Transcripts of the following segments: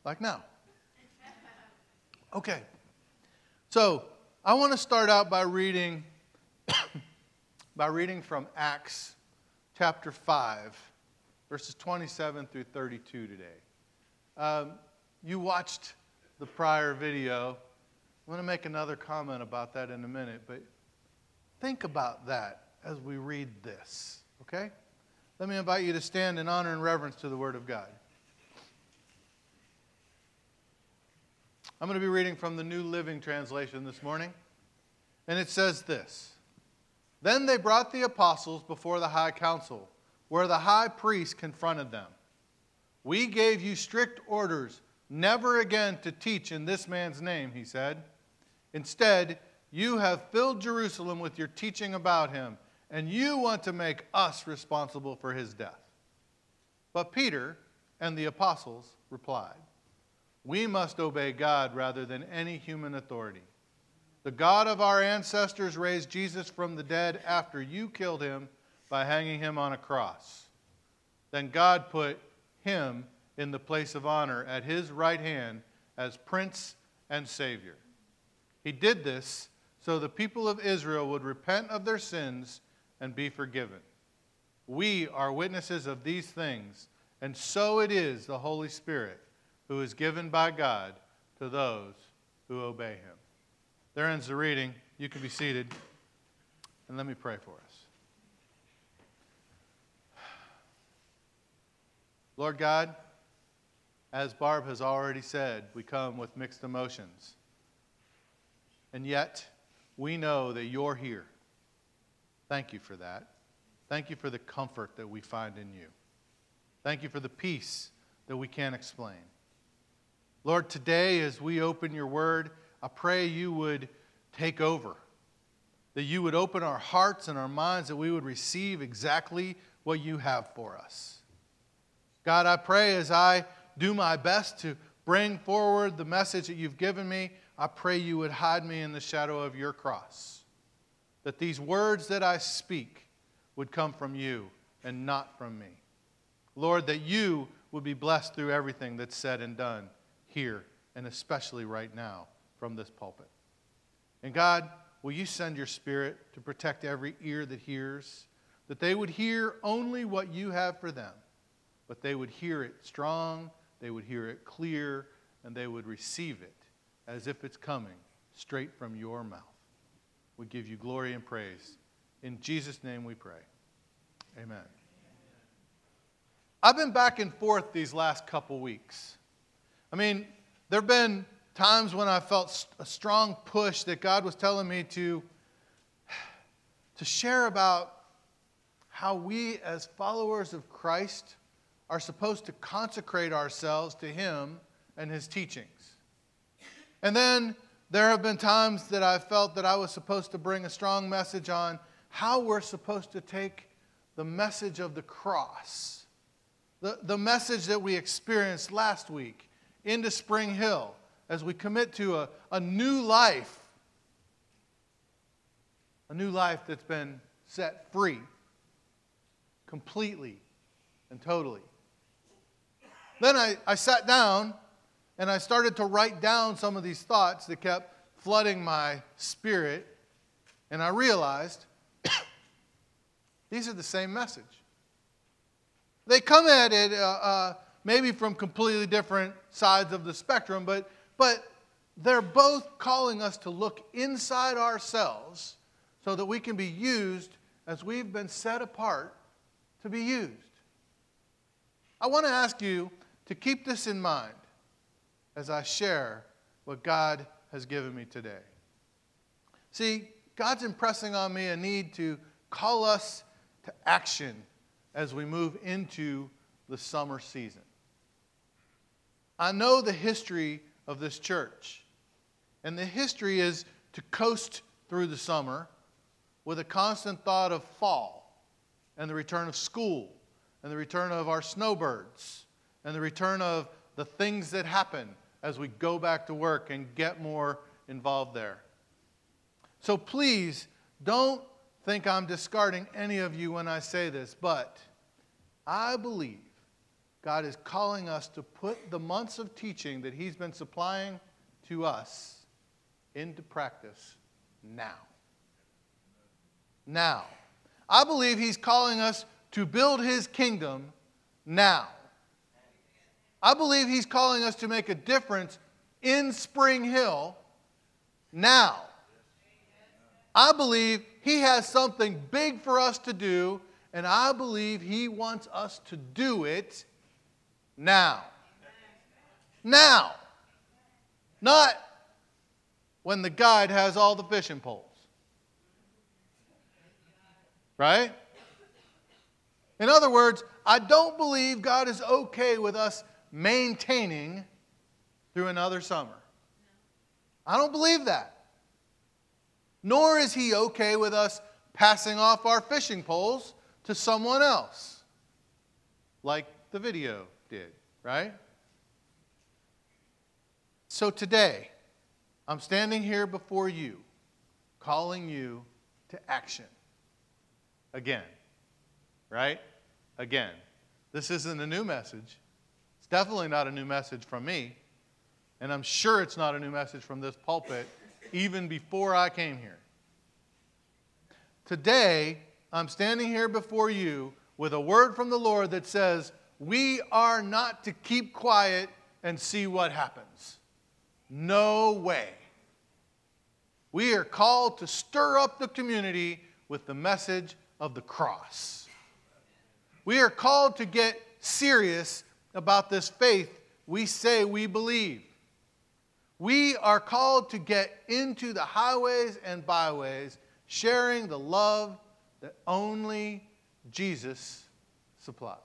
like now. Okay. So I want to start out by reading from Acts chapter 5, verses 27 through 32 today. You watched the prior video. I'm going to make another comment about that in a minute, but think about that as we read this, okay? Let me invite you to stand in honor and reverence to the Word of God. I'm going to be reading from the New Living Translation this morning, and it says this: Then they brought the apostles before the high council, where the high priest confronted them. We gave you strict orders never again to teach in this man's name, he said. Instead, you have filled Jerusalem with your teaching about him, and you want to make us responsible for his death. But Peter and the apostles replied, We must obey God rather than any human authority. The God of our ancestors raised Jesus from the dead after you killed him by hanging him on a cross. Then God put him in the place of honor at his right hand as Prince and Savior. He did this so the people of Israel would repent of their sins and be forgiven. We are witnesses of these things, and so it is the Holy Spirit who is given by God to those who obey him. There ends the reading. You can be seated. And let me pray for us. Lord God, as Barb has already said, we come with mixed emotions. And yet, we know that you're here. Thank you for that. Thank you for the comfort that we find in you. Thank you for the peace that we can't explain. Lord, today as we open your word, I pray you would take over, that you would open our hearts and our minds, that we would receive exactly what you have for us. God, I pray as I do my best to bring forward the message that you've given me, I pray you would hide me in the shadow of your cross, that these words that I speak would come from you and not from me. Lord, that you would be blessed through everything that's said and done here, and especially right now from this pulpit. And God, will you send your Spirit to protect every ear that hears, that they would hear only what you have for them, but they would hear it strong, they would hear it clear, and they would receive it as if it's coming straight from your mouth. We give you glory and praise. In Jesus' name we pray. Amen. I've been back and forth these last couple weeks. I mean, there have been times when I felt a strong push that God was telling me to share about how we as followers of Christ are supposed to consecrate ourselves to him and his teachings. And then there have been times that I felt that I was supposed to bring a strong message on how we're supposed to take the message of the cross, the message that we experienced last week, into Spring Hill as we commit to a new life that's been set free completely and totally. Then I sat down and I started to write down some of these thoughts that kept flooding my spirit, and I realized these are the same message. They come at it maybe from completely different sides of the spectrum, but they're both calling us to look inside ourselves so that we can be used as we've been set apart to be used. I want to ask you to keep this in mind as I share what God has given me today. See, God's impressing on me a need to call us to action as we move into the summer season. I know the history of this church, and the history is to coast through the summer with a constant thought of fall and the return of school and the return of our snowbirds and the return of the things that happen as we go back to work and get more involved there. So please don't think I'm discarding any of you when I say this, but I believe God is calling us to put the months of teaching that He's been supplying to us into practice now. Now. I believe He's calling us to build His kingdom now. I believe He's calling us to make a difference in Spring Hill now. I believe He has something big for us to do, and I believe He wants us to do it now. Now. Not when the guide has all the fishing poles. Right? In other words, I don't believe God is okay with us maintaining through another summer. I don't believe that. Nor is He okay with us passing off our fishing poles to someone else, like the video did, right? So today, I'm standing here before you, calling you to action. Again, right? Again. This isn't a new message. It's definitely not a new message from me. And I'm sure it's not a new message from this pulpit, even before I came here. Today, I'm standing here before you with a word from the Lord that says, we are not to keep quiet and see what happens. No way. We are called to stir up the community with the message of the cross. We are called to get serious about this faith we say we believe. We are called to get into the highways and byways, sharing the love that only Jesus supplies.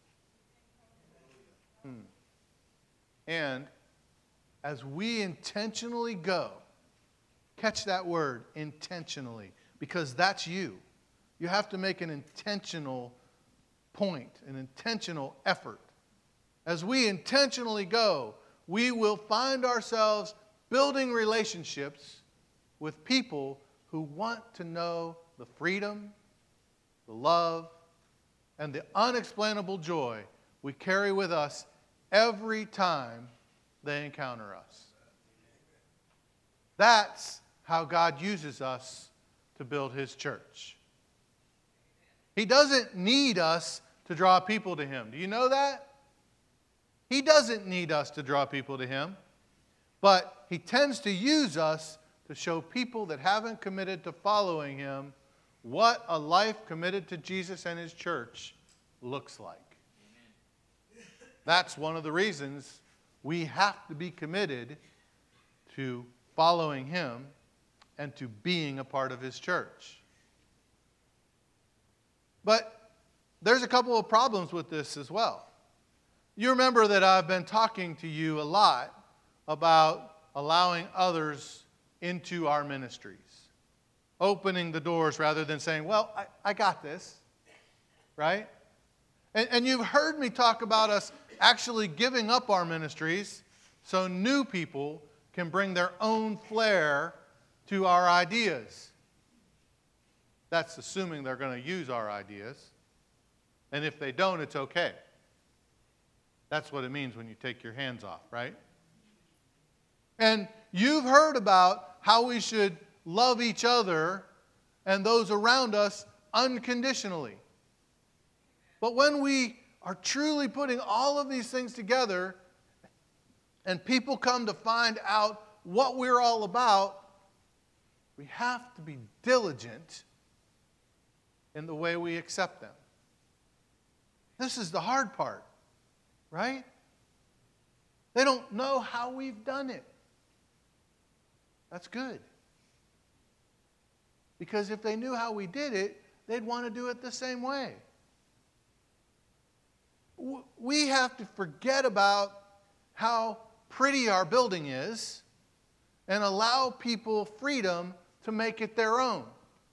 And as we intentionally go, catch that word, intentionally, because that's you. You have to make an intentional point, an intentional effort. As we intentionally go, we will find ourselves building relationships with people who want to know the freedom, the love, and the unexplainable joy we carry with us every time they encounter us. That's how God uses us to build His church. He doesn't need us to draw people to Him. Do you know that? He doesn't need us to draw people to Him, but He tends to use us to show people that haven't committed to following Him what a life committed to Jesus and His church looks like. Amen. That's one of the reasons we have to be committed to following Him and to being a part of His church. But there's a couple of problems with this as well. You remember that I've been talking to you a lot about allowing others into our ministries. Opening the doors rather than saying, well, I got this. Right? And you've heard me talk about us actually giving up our ministries so new people can bring their own flair to our ideas. That's assuming they're going to use our ideas. And if they don't, it's okay. That's what it means when you take your hands off, right? And you've heard about how we should love each other and those around us unconditionally. But when we are truly putting all of these things together and people come to find out what we're all about, we have to be diligent in the way we accept them. This is the hard part, right? They don't know how we've done it. That's good. Because if they knew how we did it, they'd want to do it the same way. We have to forget about how pretty our building is and allow people freedom to make it their own.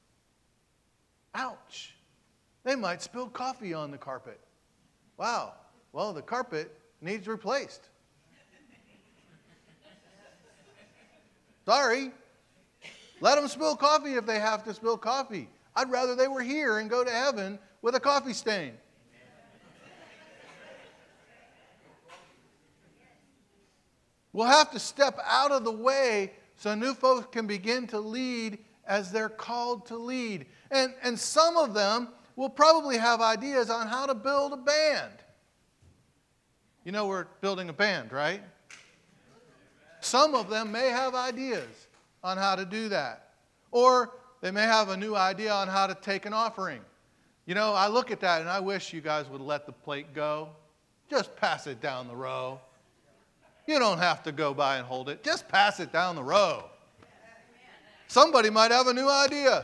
Ouch. They might spill coffee on the carpet. Wow. Well, the carpet needs replaced. Sorry. Let them spill coffee if they have to spill coffee. I'd rather they were here and go to heaven with a coffee stain. We'll have to step out of the way so new folks can begin to lead as they're called to lead. And some of them will probably have ideas on how to build a band. You know we're building a band, right? Some of them may have ideas on how to do that. Or they may have a new idea on how to take an offering. You know, I look at that and I wish you guys would let the plate go. Just pass it down the row. You don't have to go by and hold it. Just pass it down the row. Somebody might have a new idea.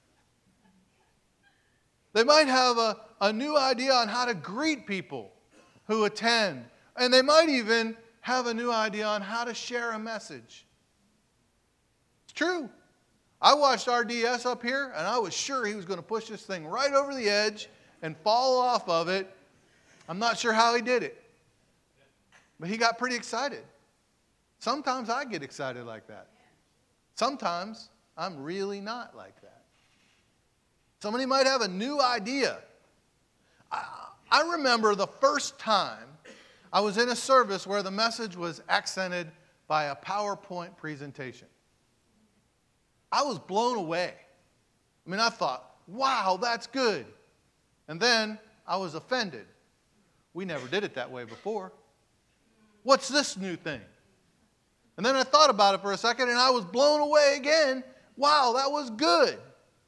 They might have a new idea on how to greet people who attend. And they might even have a new idea on how to share a message. It's true. I watched RDS up here, and I was sure he was going to push this thing right over the edge and fall off of it. I'm not sure how he did it. But he got pretty excited. Sometimes I get excited like that. Sometimes I'm really not like that. Somebody might have a new idea. I remember the first time I was in a service where the message was accented by a PowerPoint presentation. I was blown away. I mean, I thought, wow, that's good. And then I was offended. We never did it that way before. What's this new thing? And then I thought about it for a second and I was blown away again. Wow, that was good.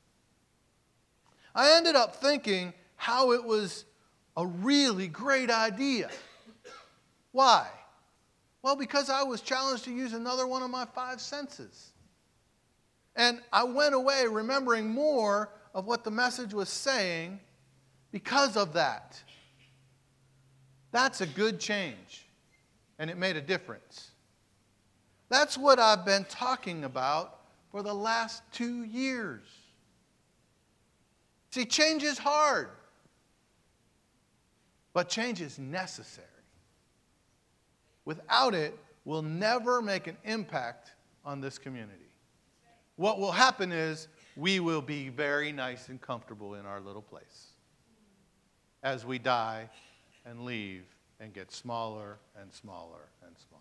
I ended up thinking how it was a really great idea. Why? Well, because I was challenged to use another one of my 5 senses. And I went away remembering more of what the message was saying because of that. That's a good change. And it made a difference. That's what I've been talking about for the last 2 years. See, change is hard. But change is necessary. Without it, we'll never make an impact on this community. What will happen is we will be very nice and comfortable in our little place as we die and leave and get smaller and smaller and smaller.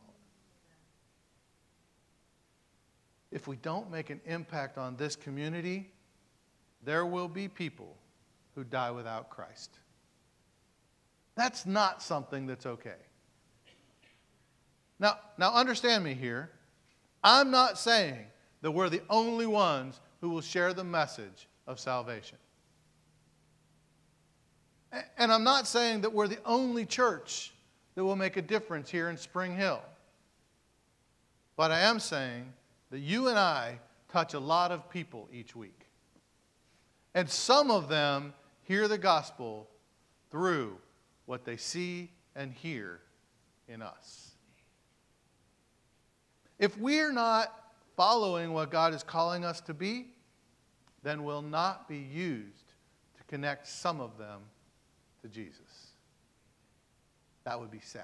If we don't make an impact on this community, there will be people who die without Christ. That's not something that's okay. Now understand me here. I'm not saying that we're the only ones who will share the message of salvation. And I'm not saying that we're the only church that will make a difference here in Spring Hill. But I am saying that you and I touch a lot of people each week. And some of them hear the gospel through what they see and hear in us. If we're not following what God is calling us to be, then we'll not be used to connect some of them to Jesus. That would be sad.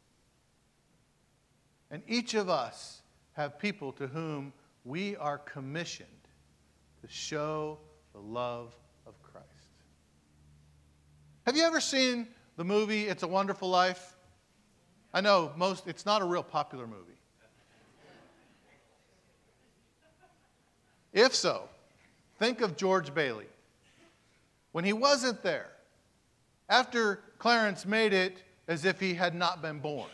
And each of us have people to whom we are commissioned to show the love of Christ. Have you ever seen the movie It's a Wonderful Life? I know it's not a real popular movie. If so, think of George Bailey. When he wasn't there, after Clarence made it as if he had not been born,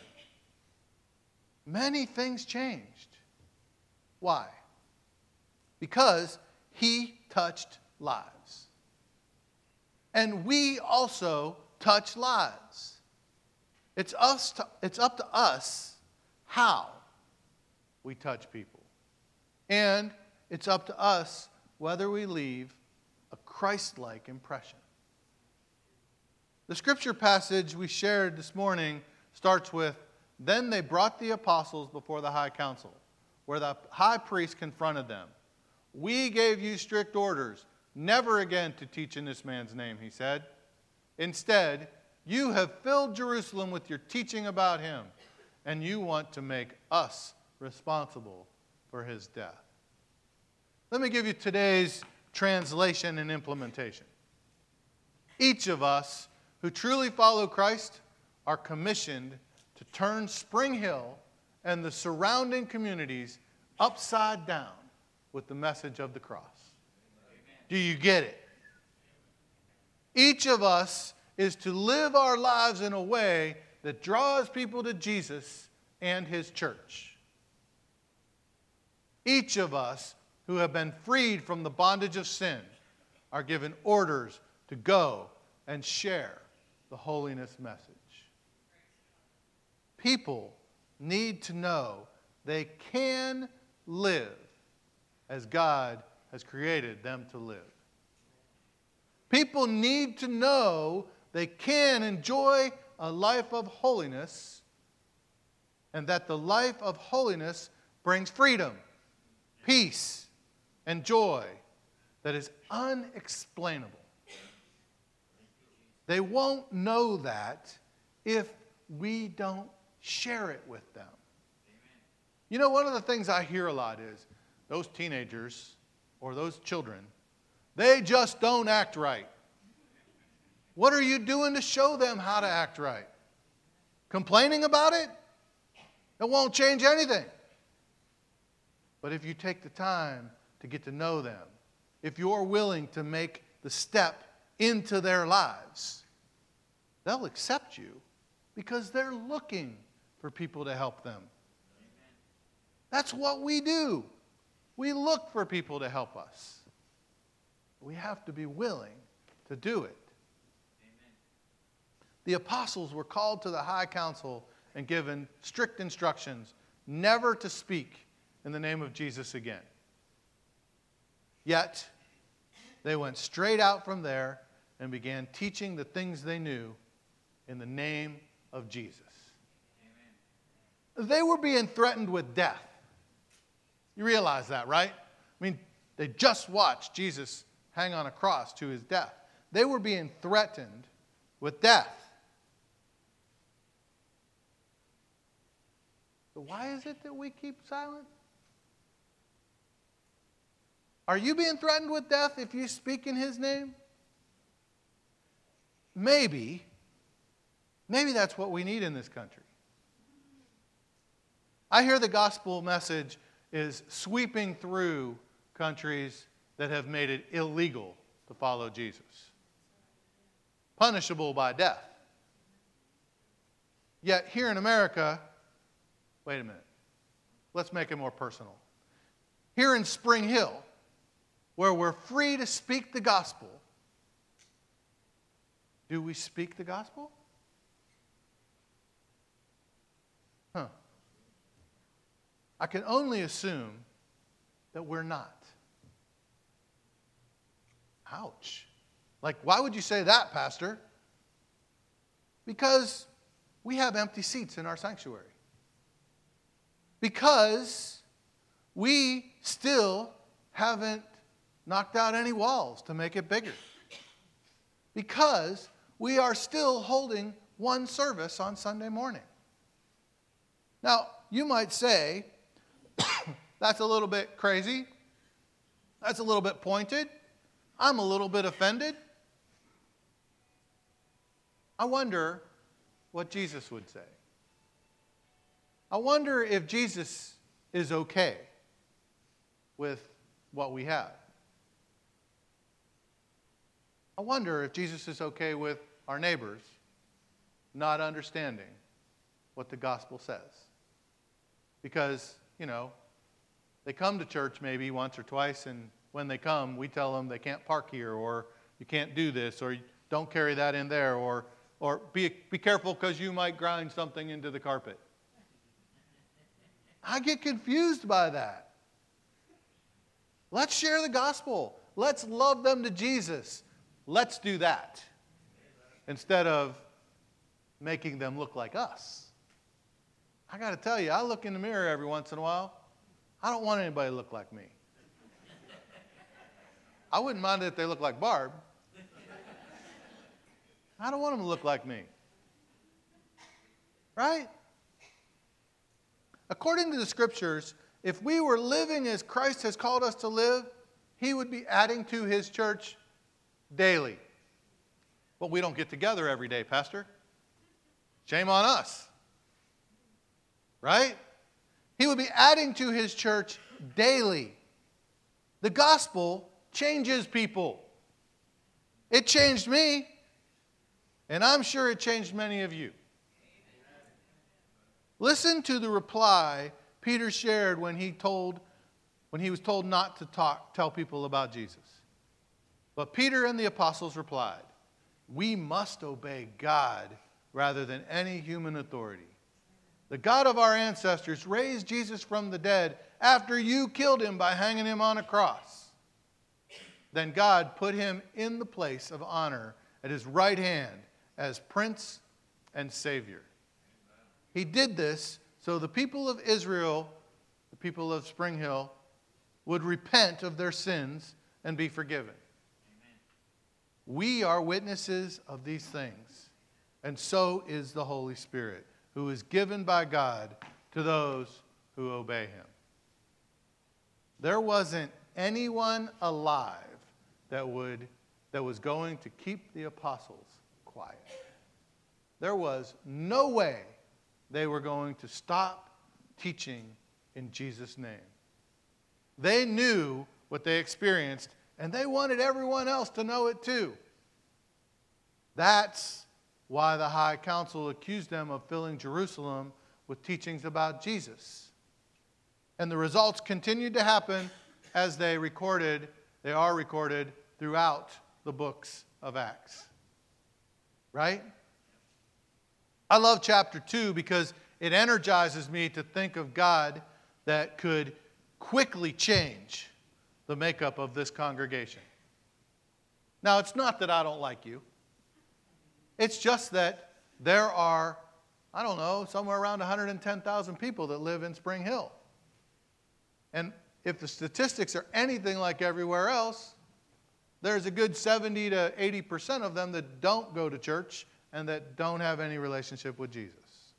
many things changed. Why? Because he touched lives. And we also touch lives. It's up to us how we touch people. And it's up to us whether we leave a Christ-like impression. The scripture passage we shared this morning starts with, "Then they brought the apostles before the high council, where the high priest confronted them. 'We gave you strict orders, never again to teach in this man's name,' he said. 'Instead, you have filled Jerusalem with your teaching about him, and you want to make us responsible for his death.'" Let me give you today's translation and implementation. Each of us who truly follow Christ are commissioned to turn Spring Hill and the surrounding communities upside down with the message of the cross. Do you get it? Each of us is to live our lives in a way that draws people to Jesus and his church. Each of us who have been freed from the bondage of sin are given orders to go and share the holiness message. People need to know they can live as God has created them to live. People need to know they can enjoy a life of holiness, and that the life of holiness brings freedom, peace, and joy that is unexplainable. They won't know that if we don't share it with them. You know, one of the things I hear a lot is those teenagers or those children, they just don't act right. What are you doing to show them how to act right? Complaining about it? It won't change anything. But if you take the time to get to know them, if you're willing to make the step into their lives, they'll accept you because they're looking for people to help them. That's what we do. We look for people to help us. We have to be willing to do it. Amen. The apostles were called to the high council and given strict instructions never to speak in the name of Jesus again. Yet, they went straight out from there and began teaching the things they knew in the name of Jesus. Amen. They were being threatened with death. You realize that, right? I mean, they just watched Jesus hang on a cross to his death. They were being threatened with death. So why is it that we keep silent? Are you being threatened with death if you speak in his name? Maybe that's what we need in this country. I hear the gospel message is sweeping through countries that have made it illegal to follow Jesus. Punishable by death. Yet here in America, wait a minute, let's make it more personal. Here in Spring Hill, where we're free to speak the gospel, do we speak the gospel? I can only assume that we're not. Ouch. Like, why would you say that, Pastor? Because we have empty seats in our sanctuary. Because we still haven't knocked out any walls to make it bigger. Because we are still holding one service on Sunday morning. Now, you might say, that's a little bit crazy. That's a little bit pointed. I'm a little bit offended. I wonder what Jesus would say. I wonder if Jesus is okay with what we have. I wonder if Jesus is okay with our neighbors not understanding what the gospel says. Because, they come to church maybe once or twice, and when they come, we tell them they can't park here, or you can't do this, or don't carry that in there, or be careful because you might grind something into the carpet. I get confused by that. Let's share the gospel. Let's love them to Jesus. Let's do that instead of making them look like us. I got to tell you, I look in the mirror every once in a while. I don't want anybody to look like me. I wouldn't mind it if they look like Barb. I don't want them to look like me. Right? According to the scriptures, if we were living as Christ has called us to live, he would be adding to his church daily. But we don't get together every day, Pastor. Shame on us. Right? He would be adding to his church daily. The gospel changes people. It changed me, and I'm sure it changed many of you. Listen to the reply Peter shared when he was told not to tell people about Jesus. But Peter and the apostles replied, "We must obey God rather than any human authority. The God of our ancestors raised Jesus from the dead after you killed him by hanging him on a cross. Then God put him in the place of honor at his right hand as Prince and Savior. He did this so the people of Israel, the people of Spring Hill, would repent of their sins and be forgiven. We are witnesses of these things, and so is the Holy Spirit, who is given by God to those who obey him." There wasn't anyone alive that was going to keep the apostles quiet. There was no way they were going to stop teaching in Jesus' name. They knew what they experienced, and they wanted everyone else to know it too. That's why the High Council accused them of filling Jerusalem with teachings about Jesus. And the results continued to happen as they are recorded throughout the books of Acts. Right? I love chapter 2 because it energizes me to think of God that could quickly change the makeup of this congregation. Now, it's not that I don't like you. It's just that there are, somewhere around 110,000 people that live in Spring Hill. And if the statistics are anything like everywhere else, there's a good 70 to 80% of them that don't go to church and that don't have any relationship with Jesus.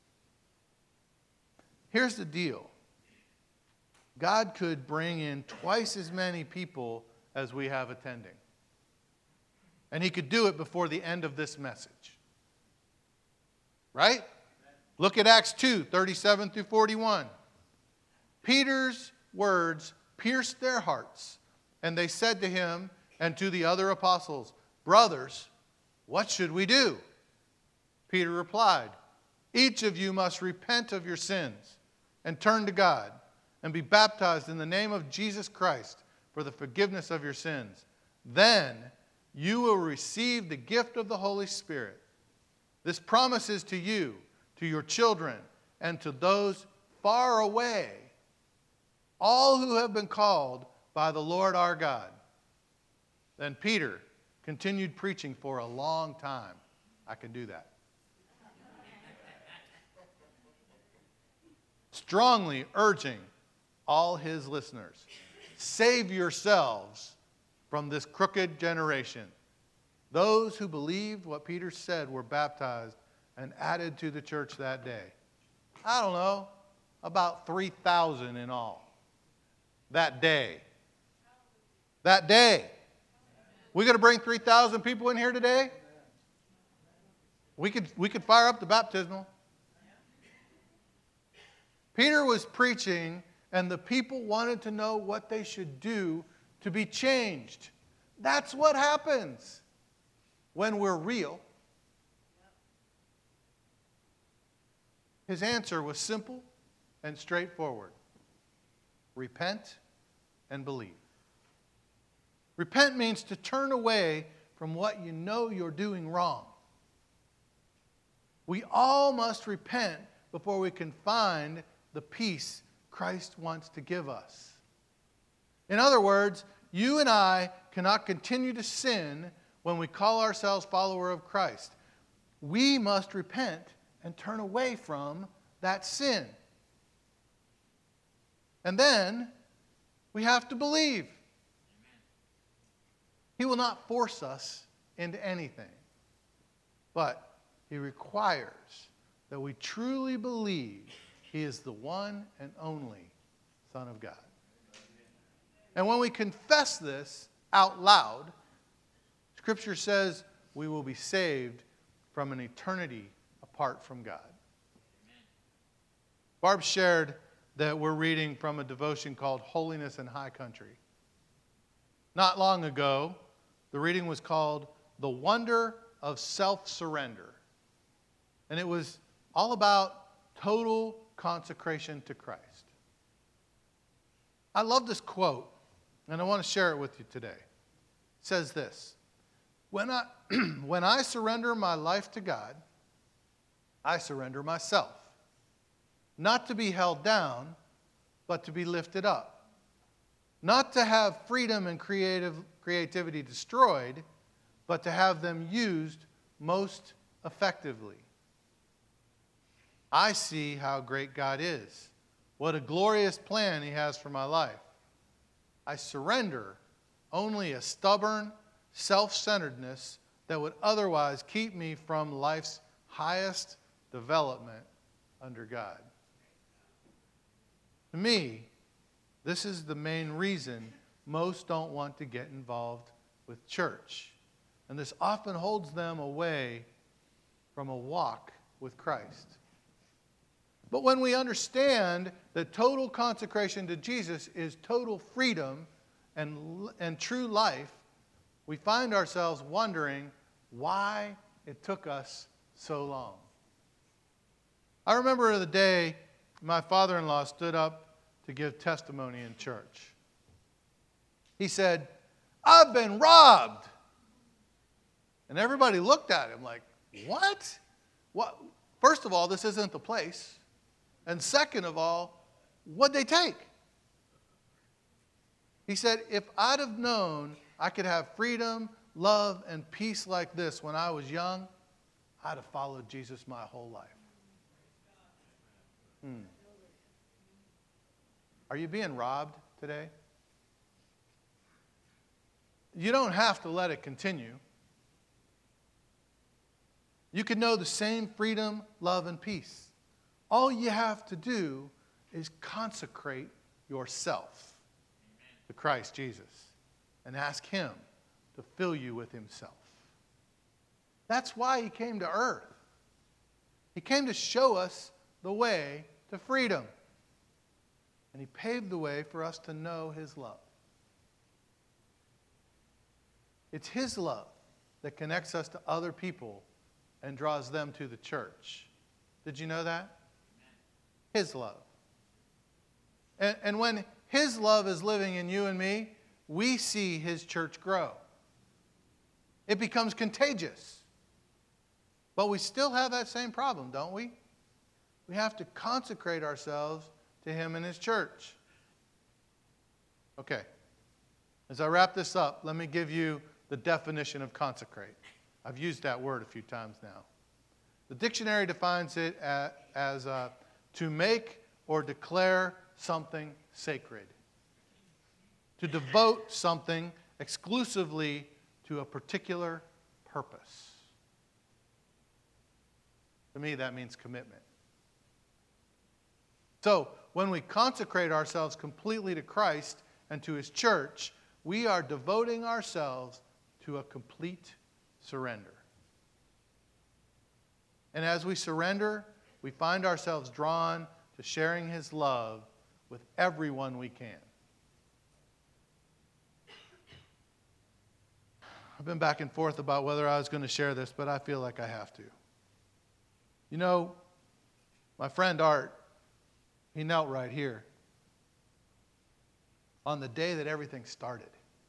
Here's the deal. God could bring in twice as many people as we have attending. And he could do it before the end of this message. Right? Look at Acts 2, 37 through 41. Peter's words pierced their hearts, and they said to him and to the other apostles, "Brothers, what should we do?" Peter replied, "Each of you must repent of your sins and turn to God and be baptized in the name of Jesus Christ for the forgiveness of your sins. Then you will receive the gift of the Holy Spirit. This promise is to you, to your children, and to those far away, all who have been called by the Lord our God." Then Peter continued preaching for a long time. I can do that. Strongly urging all his listeners, "Save yourselves from this crooked generation." Those who believed what Peter said were baptized and added to the church that day. About 3,000 in all. That day. That day. We going to bring 3,000 people in here today? We could fire up the baptismal. Peter was preaching, and the people wanted to know what they should do to be changed. That's what happens when we're real. His answer was simple and straightforward. Repent and believe. Repent means to turn away from what you know you're doing wrong. We all must repent before we can find the peace Christ wants to give us. In other words, you and I cannot continue to sin when we call ourselves followers of Christ. We must repent and turn away from that sin. And then we have to believe. He will not force us into anything, but he requires that we truly believe he is the one and only Son of God. And when we confess this out loud, Scripture says we will be saved from an eternity apart from God. Barb shared that we're reading from a devotion called Holiness in High Country. Not long ago, the reading was called The Wonder of Self-Surrender. And it was all about total consecration to Christ. I love this quote, and I want to share it with you today. It says this: when I surrender my life to God, I surrender myself. Not to be held down, but to be lifted up. Not to have freedom and creativity destroyed, but to have them used most effectively. I see how great God is. What a glorious plan He has for my life. I surrender only a stubborn self-centeredness that would otherwise keep me from life's highest development under God. To me, this is the main reason most don't want to get involved with church. And this often holds them away from a walk with Christ. But when we understand that total consecration to Jesus is total freedom and true life, we find ourselves wondering why it took us so long. I remember the day my father-in-law stood up to give testimony in church. He said, "I've been robbed." And everybody looked at him like, what? What? First of all, this isn't the place. And second of all, what'd they take? He said, if I'd have known I could have freedom, love, and peace like this when I was young, I'd have followed Jesus my whole life. Are you being robbed today? You don't have to let it continue. You can know the same freedom, love, and peace. All you have to do is consecrate yourself to Christ Jesus and ask Him to fill you with Himself. That's why He came to earth. He came to show us the way to freedom. And He paved the way for us to know His love. It's His love that connects us to other people and draws them to the church. Did you know that? His love. And when His love is living in you and me, we see His church grow. It becomes contagious. But we still have that same problem, don't we? We have to consecrate ourselves to Him and His church. Okay. As I wrap this up, let me give you the definition of consecrate. I've used that word a few times now. The dictionary defines it as to make or declare something sacred. To devote something exclusively to a particular purpose. To me, that means commitment. So, when we consecrate ourselves completely to Christ and to His church, we are devoting ourselves to a complete surrender. And as we surrender, we find ourselves drawn to sharing His love with everyone we can. I've been back and forth about whether I was going to share this, but I feel like I have to. You know, my friend Art, he knelt right here on the day that everything started.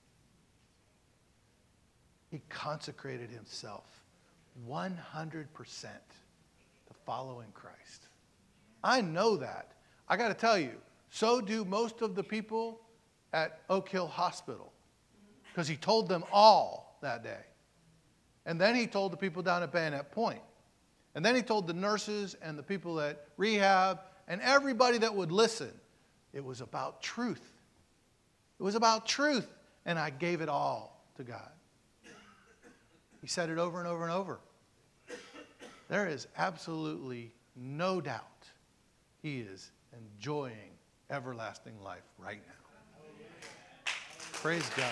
He consecrated himself 100% to following Christ. I know that. I got to tell you, so do most of the people at Oak Hill Hospital, because he told them all that day. And then he told the people down at Bayonet Point. And then he told the nurses and the people at rehab and everybody that would listen. It was about truth. It was about truth. And I gave it all to God. He said it over and over and over. There is absolutely no doubt he is enjoying everlasting life right now. Praise God.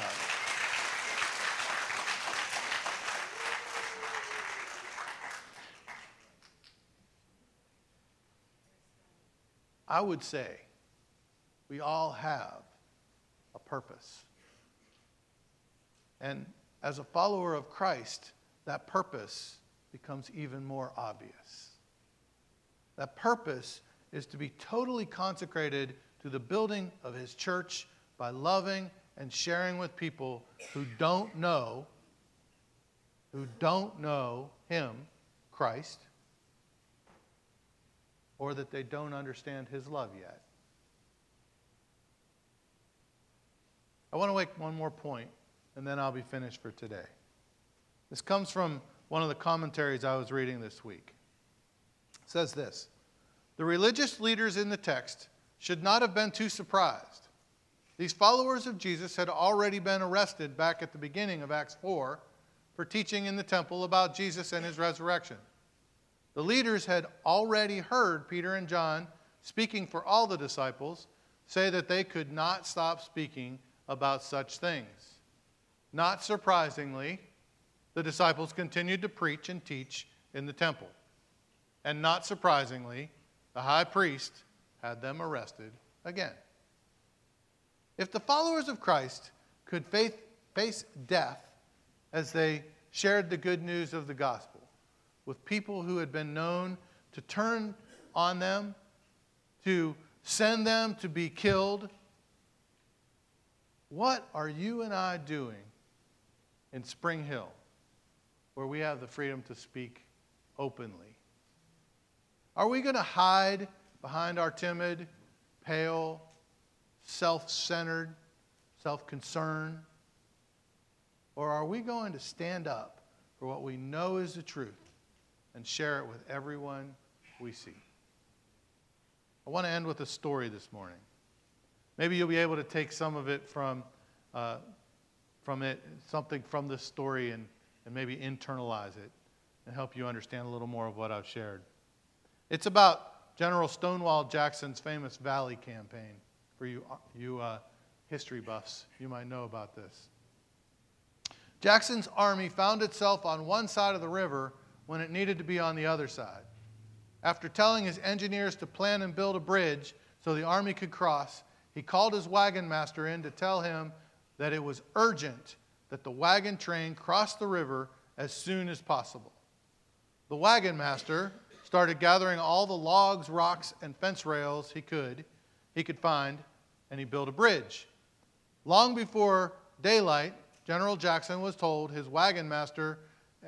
I would say We all have a purpose. And as a follower of Christ, that purpose becomes even more obvious. That purpose is to be totally consecrated to the building of his church by loving and sharing with people who don't know him, Christ, or that they don't understand his love yet. I want to make one more point, and then I'll be finished for today. This comes from one of the commentaries I was reading this week. It says this: the religious leaders in the text should not have been too surprised. These followers of Jesus had already been arrested back at the beginning of Acts 4 for teaching in the temple about Jesus and his resurrection. The leaders had already heard Peter and John, speaking for all the disciples, say that they could not stop speaking about such things. Not surprisingly, the disciples continued to preach and teach in the temple. And not surprisingly, the high priest had them arrested again. If the followers of Christ could face death as they shared the good news of the gospel with people who had been known to turn on them, to send them to be killed, what are you and I doing in Spring Hill, where we have the freedom to speak openly? Are we going to hide behind our timid, pale, self-centered, self-concern? Or are we going to stand up for what we know is the truth and share it with everyone we see? I want to end with a story this morning. Maybe you'll be able to take some of it something from this story and maybe internalize it and help you understand a little more of what I've shared. It's about General Stonewall Jackson's famous Valley Campaign. For you history buffs, you might know about this. Jackson's army found itself on one side of the river when it needed to be on the other side. After telling his engineers to plan and build a bridge so the army could cross, he called his wagon master in to tell him that it was urgent that the wagon train cross the river as soon as possible. The wagon master started gathering all the logs, rocks, and fence rails he could find, and he built a bridge. Long before daylight, General Jackson was told by his wagon master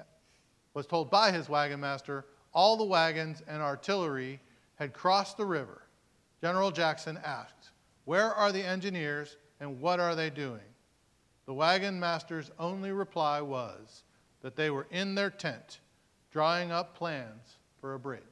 all the wagons and artillery had crossed the river. General Jackson asked, "Where are the engineers and what are they doing?" The wagon master's only reply was that they were in their tent drawing up plans for a bridge.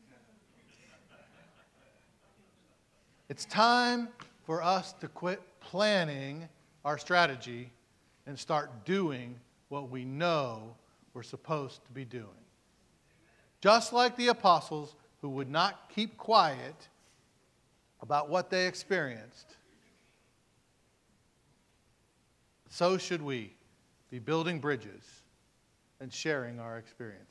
It's time for us to quit planning our strategy and start doing what we know we're supposed to be doing. Just like the apostles who would not keep quiet about what they experienced, so should we be building bridges and sharing our experiences.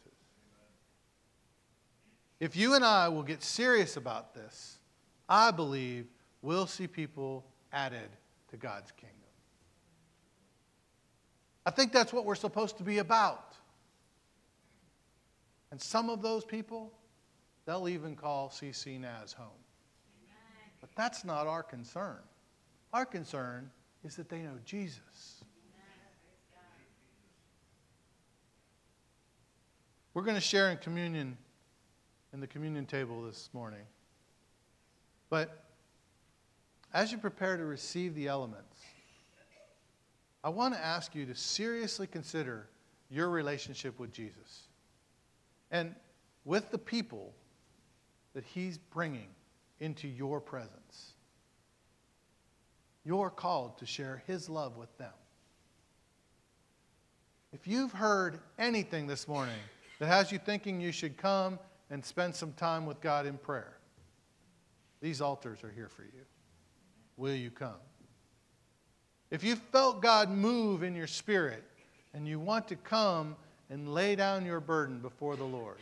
If you and I will get serious about this, I believe we'll see people added to God's kingdom. I think that's what we're supposed to be about. And some of those people, they'll even call CC Naz home. But that's not our concern. Our concern is that they know Jesus. We're going to share in communion in the communion table this morning. But as you prepare to receive the elements, I want to ask you to seriously consider your relationship with Jesus and with the people that he's bringing into your presence. You're called to share his love with them. If you've heard anything this morning that has you thinking you should come and spend some time with God in prayer, these altars are here for you. Will you come? If you felt God move in your spirit and you want to come and lay down your burden before the Lord,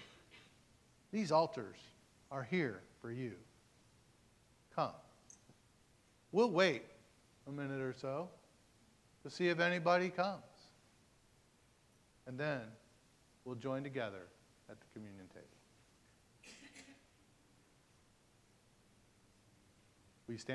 these altars are here for you. Come. We'll wait a minute or so to see if anybody comes. And then we'll join together at the communion table. Will you stand?